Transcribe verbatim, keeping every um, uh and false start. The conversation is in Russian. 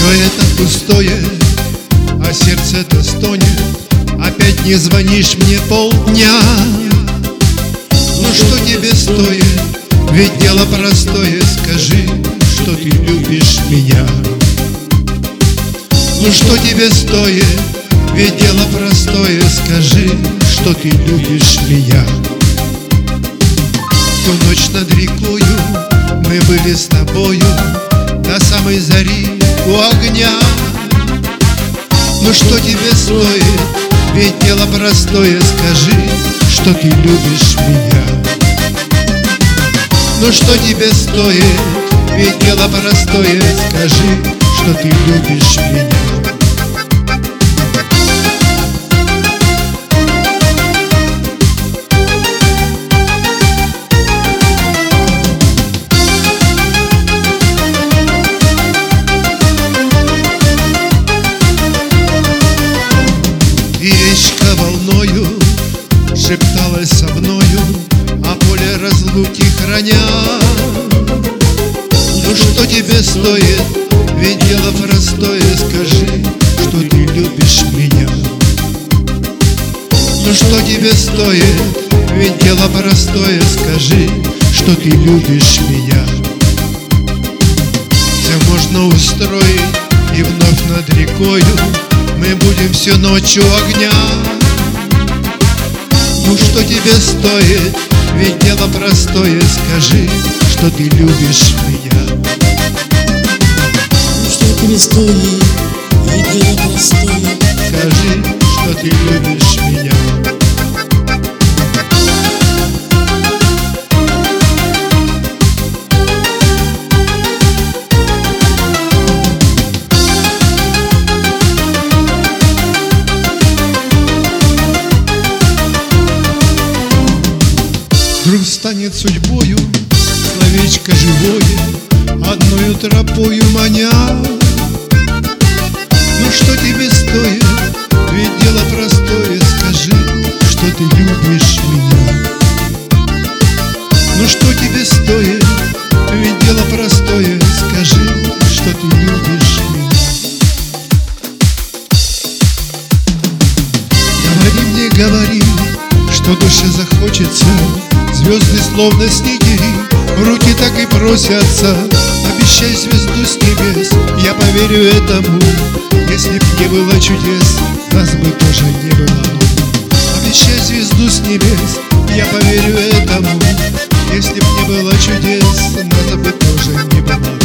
это пустое, а сердце-то стонет. Опять не звонишь мне полдня. Ну что тебе стоит, ведь дело простое. Скажи, что ты любишь меня. Ну что тебе стоит, ведь дело простое. Скажи, что ты любишь меня. Ту ночь над рекою мы были с тобою до самой зари у огня. Ну что тебе стоит, ведь дело простое. Скажи, что ты любишь меня. Ну что тебе стоит, ведь дело простое. Скажи, что ты любишь меня. И речка волною шепталась со мною, а поле разлуки храня. Ну что тебе стоит, ведь дело простое. Скажи, что ты любишь меня. Ну что тебе стоит, ведь дело простое. Скажи, что ты любишь меня. Все можно устроить, и вновь над рекою мы будем всю ночь у огня. Ну что тебе стоит, ведь дело простое. Скажи, что ты любишь меня. Ну что тебе стоит, ведь дело простое. Скажи, что ты любишь меня. Вдруг станет судьбою словечко живое, одною тропою маня. Ну что тебе стоит, ведь дело простое. Скажи, что ты любишь меня. Ну что тебе стоит, ведь дело простое. Скажи, что ты любишь меня. Говори мне, говори, что душе захочется. Звезды словно снегири, руки так и просятся. Обещай звезду с небес, я поверю этому. Если б не было чудес, нас бы тоже не было. Обещай звезду с небес, я поверю этому. Если б не было чудес, нас бы тоже не было.